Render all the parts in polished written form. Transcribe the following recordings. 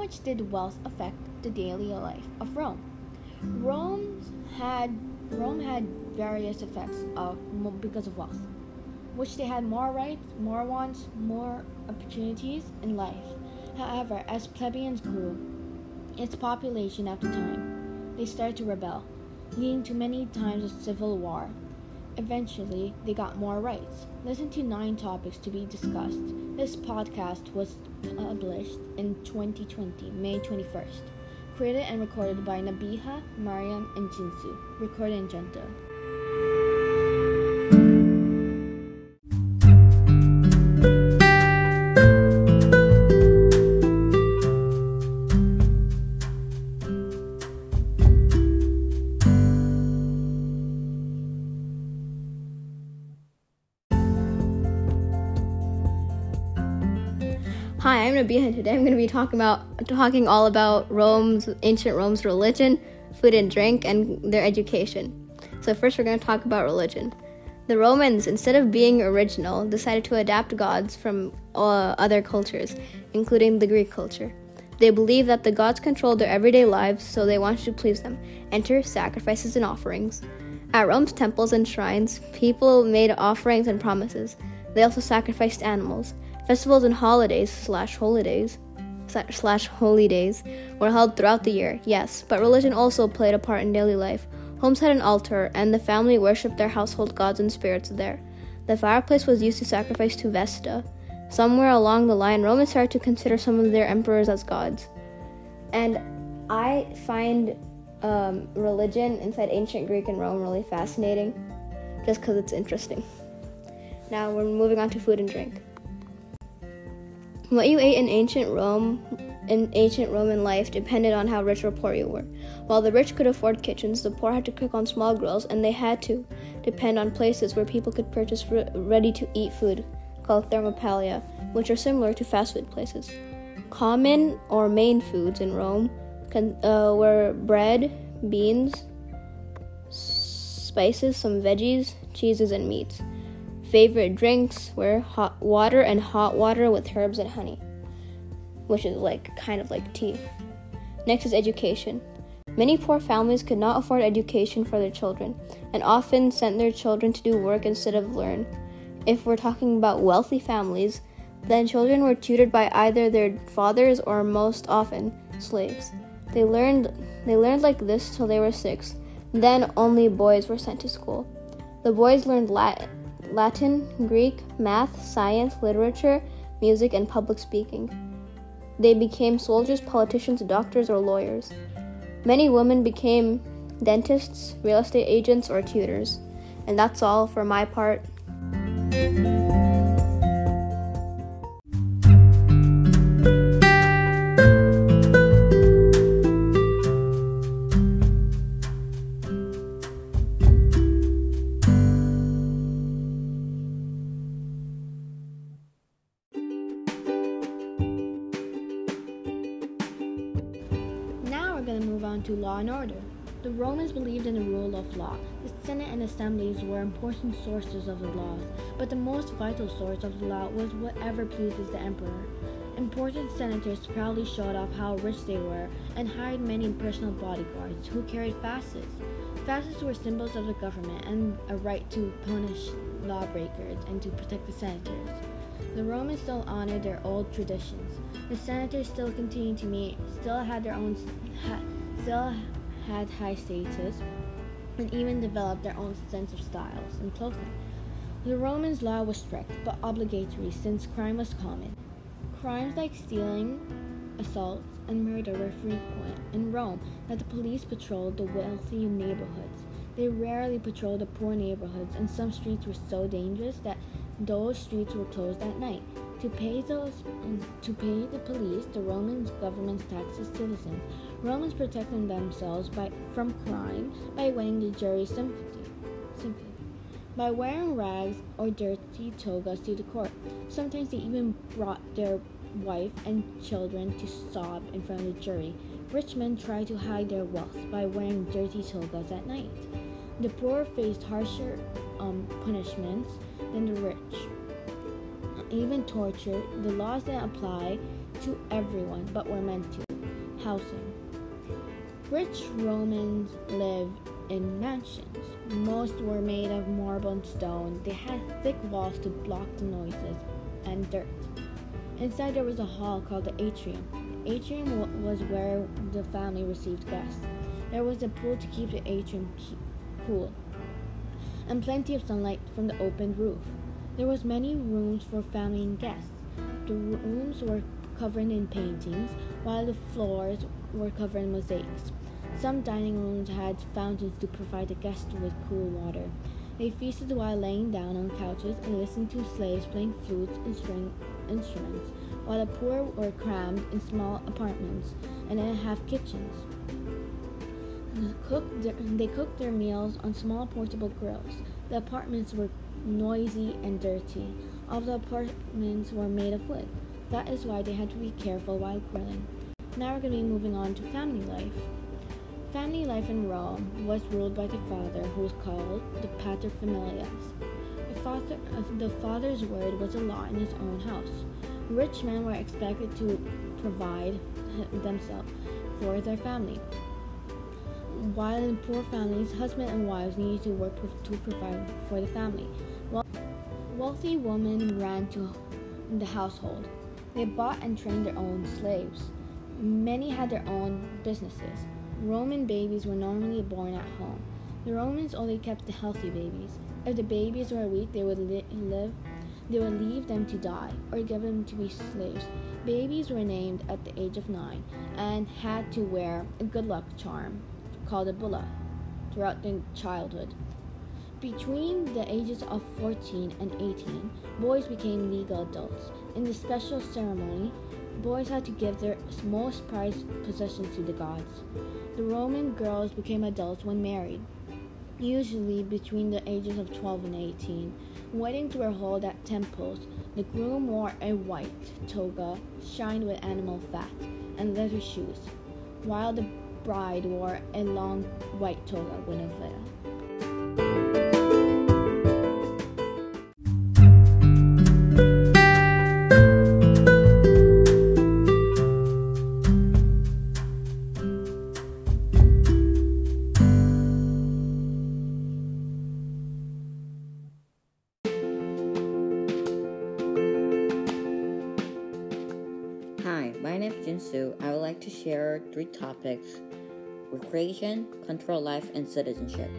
much did wealth affect the daily life of Rome? Rome had various effects because of wealth, which they had more rights, more wants, more opportunities in life. However, as plebeians grew, its population at the time, they started to rebel, leading to many times of civil war. Eventually, they got more rights. Listen to 9 topics to be discussed. This podcast was published in 2020, May 21st. Created and recorded by Nabiha, Mariam, and Jinsu. Recorded in Gento. Hi, I'm Nabiha, and today I'm going to be talking all about ancient Rome's religion, food and drink, and their education. So first we're going to talk about religion. The Romans, instead of being original, decided to adapt gods from other cultures, including the Greek culture. They believed that the gods controlled their everyday lives, so they wanted to please them. Enter sacrifices and offerings. At Rome's temples and shrines, people made offerings and promises. They also sacrificed animals. Festivals and holy days were held throughout the year, yes, but religion also played a part in daily life. Homes had an altar, and the family worshipped their household gods and spirits there. The fireplace was used to sacrifice to Vesta. Somewhere along the line, Romans started to consider some of their emperors as gods. And I find religion inside ancient Greek and Rome really fascinating, just because it's interesting. Now we're moving on to food and drink. What you ate in ancient Roman life depended on how rich or poor you were. While the rich could afford kitchens, the poor had to cook on small grills, and they had to depend on places where people could purchase ready-to-eat food, called thermopalia, which are similar to fast food places. Common or main foods in Rome were bread, beans, spices, some veggies, cheeses, and meats. Favorite drinks were hot water with herbs and honey, which is kind of like tea. Next is education. Many poor families could not afford education for their children, and often sent their children to do work instead of learn. If we're talking about wealthy families, then children were tutored by either their fathers or most often slaves. They learned like this till they were 6. Then only boys were sent to school. The boys learned Latin, Greek, math, science, literature, music, and public speaking. They became soldiers, politicians, doctors, or lawyers. Many women became dentists, real estate agents, or tutors. And that's all for my part. Move on to law and order. The Romans believed in the rule of law. The Senate and assemblies were important sources of the laws, but the most vital source of the law was whatever pleases the emperor. Important senators proudly showed off how rich they were and hired many personal bodyguards who carried fasces. Fasces were symbols of the government and a right to punish lawbreakers and to protect the senators. The Romans still honored their old traditions. The senators still continued to meet, still had high status, and even developed their own sense of styles and clothing. The Romans' law was strict but obligatory since crime was common. Crimes like stealing, assaults, and murder were frequent in Rome that the police patrolled the wealthy neighborhoods. They rarely patrolled the poor neighborhoods, and some streets were so dangerous that those streets were closed at night. To pay the police, the Roman government taxes citizens. Romans protected themselves from crime by winning the jury's sympathy. By wearing rags or dirty togas to the court. Sometimes they even brought their wife and children to sob in front of the jury. Rich men tried to hide their wealth by wearing dirty togas at night. The poor faced harsher punishments than the rich. Even torture, the laws didn't apply to everyone but were meant to. Housing. Rich Romans lived in mansions. Most were made of marble and stone. They had thick walls to block the noises and dirt. Inside there was a hall called the atrium. The atrium was where the family received guests. There was a pool to keep the atrium cool, and plenty of sunlight from the opened roof. There was many rooms for family and guests. The rooms were covered in paintings, while the floors were covered in mosaics. Some dining rooms had fountains to provide the guests with cool water. They feasted while laying down on couches and listened to slaves playing flutes and string instruments, while the poor were crammed in small apartments and in half kitchens. They cooked their meals on small portable grills. The apartments were noisy and dirty. All the apartments were made of wood. That is why they had to be careful while grilling. Now we're going to be moving on to family life. Family life in Rome was ruled by the father, who was called the paterfamilias. The father's word was a law in his own house. Rich men were expected to provide themselves for their family, while in poor families, husbands and wives needed to work to provide for the family. Wealthy women ran to the household. They bought and trained their own slaves. Many had their own businesses. Roman babies were normally born at home. The Romans only kept the healthy babies. If the babies were weak, they would leave them to die or give them to be slaves. Babies were named at the age of 9 and had to wear a good luck charm called a bulla throughout their childhood. Between the ages of 14 and 18, boys became legal adults. In this special ceremony, boys had to give their most prized possessions to the gods. The Roman girls became adults when married, usually between the ages of 12 and 18. Weddings were held at temples. The groom wore a white toga shined with animal fat and leather shoes, while the bride wore a long white toga with a veil. Hi, my name is Jinsu. I would like to share 3 topics: recreation, control life, and citizenship.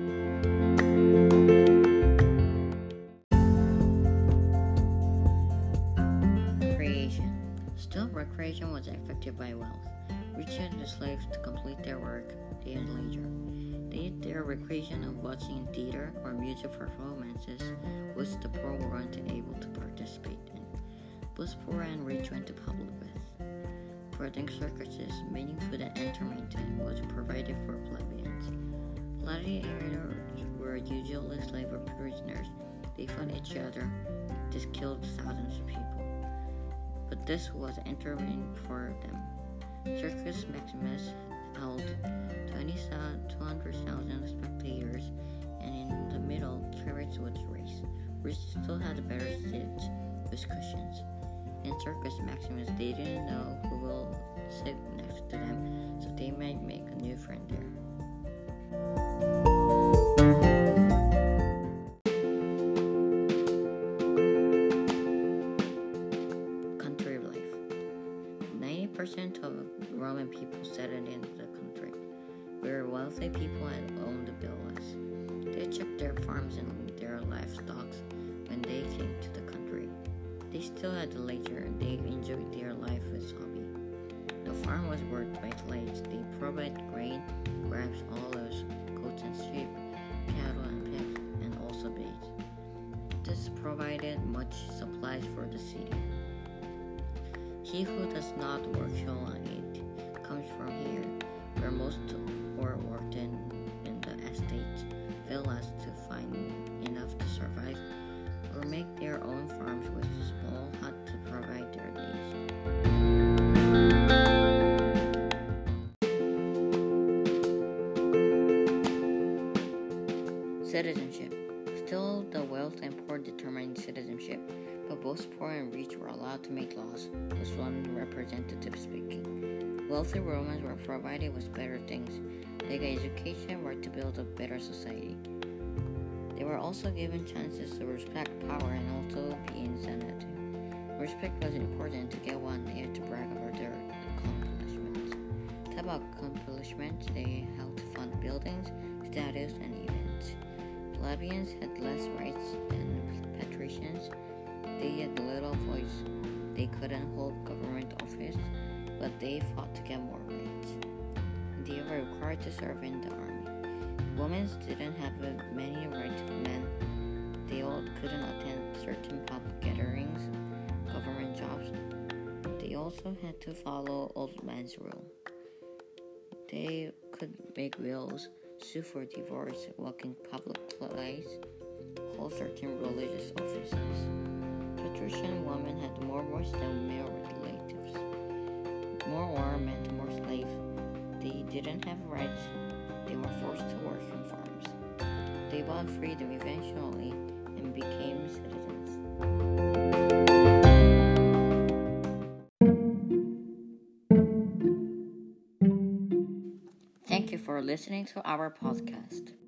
Recreation. Still, recreation was affected by wealth. Rich had the slaves to complete their work, they had leisure. They had their recreation of watching theater or music performances, which the poor weren't able to participate in. Both poor and rich went to public with. Wedding circuses, mating food and entertainment was provided for plebeians. Gladiators were usually slave prisoners. They fought each other. This killed thousands of people. But this was entertainment for them. Circus Maximus held 200,000 spectators, and in the middle, chariots would race. Rich still had a better seat with cushions. In Circus Maximus, they didn't know who will sit next to them, so they might make a new friend there. Country life. 90% of Roman people settled in the country, where wealthy people had owned the villas. They kept their farms and their livestock when they came to the country. They still had the leisure and they enjoyed their life with hobby. The farm was worked by slaves. They provided grain, grapes, olives, goats and sheep, cattle and pigs, and also bees. This provided much supplies for the city. He who does not work shall not eat comes from here, where most poor worked in the estates, villas to find enough to survive, or make their own farms with a small hut to provide their needs. Citizenship. Still, the wealth and poor determined citizenship, but both poor and rich were allowed to make laws, with one representative speaking. Wealthy Romans were provided with better things, like education, or to build a better society. They were also given chances to respect power and also be in Senate. Respect was important to get one. They had to brag about their accomplishments. Type of accomplishments, they helped fund buildings, statues, and events. Plebeians had less rights than patricians. They had little voice. They couldn't hold government office, but they fought to get more rights. They were required to serve in the army. Women didn't have many rights as men. They all couldn't attend certain public gatherings, government jobs. They also had to follow old man's rule. They could make wills, sue for divorce, walk in public place, hold certain religious offices. Patrician women had more voice than male relatives. More war meant more slaves. They didn't have rights. They were forced to work on farms. They bought freedom eventually and became citizens. Thank you for listening to our podcast.